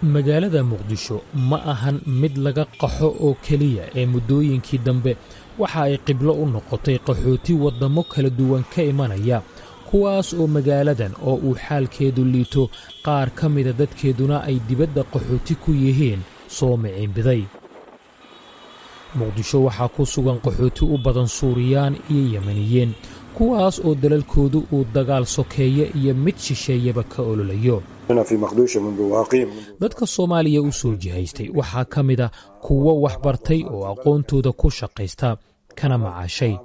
magaalada muqdisho ma ahan mid laga qaxo oo keliya ee muddooyinkii dambe waxa ay qiblo u noqotay qaxooti waddamo kala duwan ka imanaya kuwaas oo magaaladan oo uu xaalkeedu liito qaar ka mida dadkeeduna ay dibadda qaxooti ku yihiin soo miciinbiday muqdisho waxaa ku sugan qaxooti u badan Suuriyaan iyo Yemeniyiin kuwaas oo dalalkoodu uu dagaal sokeeye iyo mid shisheeyaba ka ololayo dadka Soomaaliya u soo jihaystay waxaa ka mid ah kuwa wax bartay oo aqoontooda ku shaqaysta kana macaashay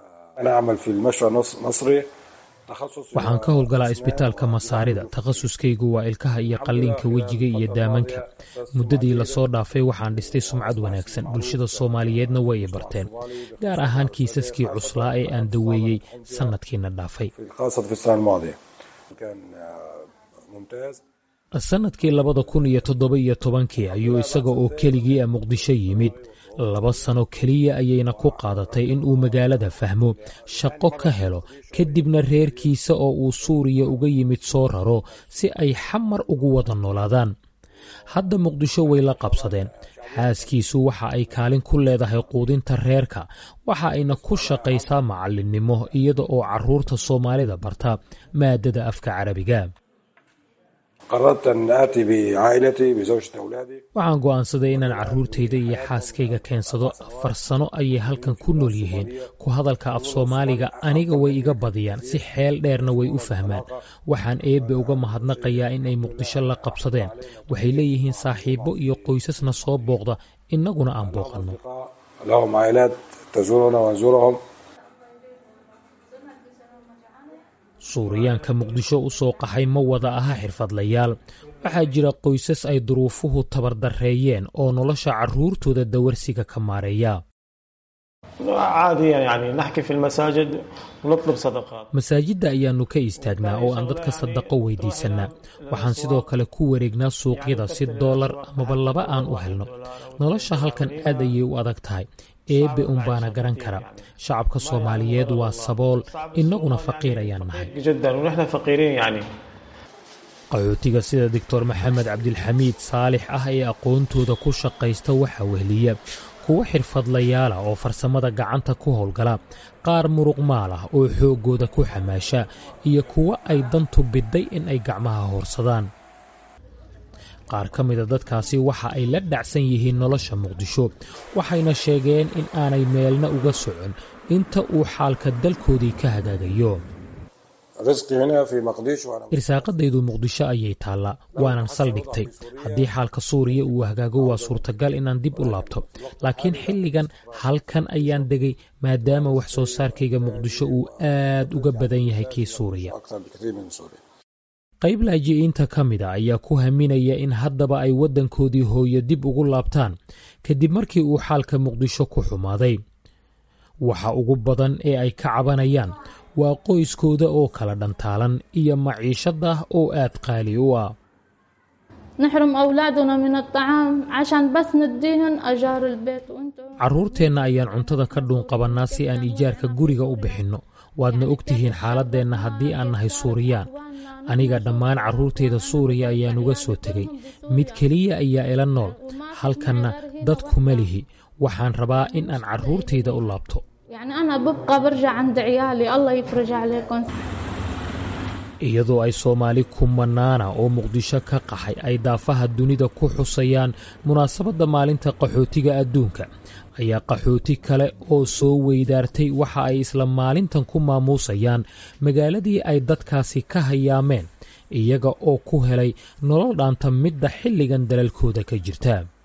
waxaan ka howlgalaa isbitaalka Masaarida takhasuskaygu waa ilkaha iyo qalliinka wejiga iyo daamanka muddadii la soo dhaafay waxaan dhistay sumcad wanaagsan bulshada Soomaaliyeedna way barteen gaar ahaan kiisaskii cuslaa ee aan daweeyay sanadkiina dhaafay sanadkii 2017 ayuu isaga oo keligii Muqdisho yimid 2 sano kaliya ayayna ku qaadatay in uu magaalada fahmo shaqo ka helo kadibna reerkiisa oo uu Suuriya uga yimid soo raro si ay xamar ugu wada noolaadaan hadda Muqdisho way la qabsadeen xaaskiisu waxa ay kaalin ku leedahay quudinta reerka waxa ayna ku shaqaysaa macallinnimo iyada oo carruurta Soomaalida barta maadada afka Carabiga waxaan go'aansaday inaan carruurtayda iyo xaaskayga keensado 4 sano ayay halkan ku nool yihiin ku hadalka af Soomaaliga aniga way iga badiyaan si xeel dheerna way u fahmaan waxaan eebbe uga mahadnaqayaa in ay Muqdisho la qabsadeen waxay leeyihiin saaxiibo iyo qoysasna soo booqda innaguna aan booqanno Suuriyaanka Muqdisho u soo qaxay ma wada aha xirfadlayaal waxaa jira qoysas ay duruufuhu tabardareeyeen oo nolosha carruurtooda dawarsiga ka maareeya masaajidda ayaannu ka istaagnaa oo aan dadka sadaqo weydiisannaa waxaan sidoo kale ku wareegnaa suuqyada si $1 amaba 2 aan u helno nolosha halkan aad ayay u adag tahay eebbe baana garan kara shacabka Soomaaliyeed waa sabool innaguna faqiir ayaan nahay qaxootiga sida Dr. Maxamed Cabdilxamiid Saalix ah ee aqoontooda ku shaqaysta waxa wehliya kuwa xirfadlayaal ah oo farsamada gacanta ku howlgala qaar muruq maal ah oo xoogooda ku xamaasha iyo kuwa ay dantu biday in ay gacmaha horsadaan qaar ka mid ah dadkaasi waxa ay la dhacsan yihiin nolosha Muqdisho waxayna sheegeen in aanay meelna uga socon inta uu xaalka dalkoodii ka hagaagayo irsaaqadaydu Muqdisho ayay taala waanan saldhigtay haddii xaalka Suuriya uu hagaago waa suurtagal inaan dib u laabto laakiin xilligan halkan ayaan degay maadaama wax soo saarkayga Muqdisho uu aad uga badan yahay kii Suuriya qayb laajiinta ka mid ah ayaa ku haminaya in haddaba ay waddankoodii hooyo dib ugu laabtaan kadib markii uu xaalka Muqdisho ku xumaaday waxa ugu badan ee ay ka cabanayaan waa qoyskooda oo kala dhantaalan iyo maciishada oo aad qaali u ah نحرم أولادنا من الطعام عشان بس نديهم أجار البيت وأنتم carruurteenna ayaan cuntada ka dhuun qabanaa si aan ijaarka guriga u bixinno waadna ogtihiin xaaladeenna haddii aan nahay Suuriyaan aniga dhammaan carruurteyda Suuriya ayaan uga soo tegay mid kaliya ayaa ila nool halkanna dad kuma lihi waxaan rabaa in aan carruurteyda u laabto يعني أنا ببقى برجع عند عيالي الله يفرج عليكم iyadoo ay Soomaali kumanaana oo Muqdisho ka qaxay ay daafaha dunida ku xusayaan munaasabadda maalinta qaxootiga adduunka ayaa qaxooti kale oo soo weydaartay waxa ay isla maalintan ku maamuusayaan magaaladii ay dadkaasi ka hayaameen iyaga oo ku helay nolol dhaanta midda xilligan dalalkooda ka jirta